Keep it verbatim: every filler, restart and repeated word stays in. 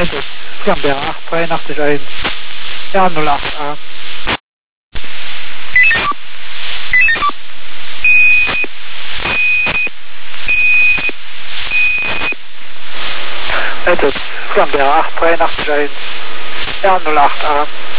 Eintritt Flamberg acht drei acht eins, R null acht A. Eintritt Flamberg acht drei acht eins, R null acht A.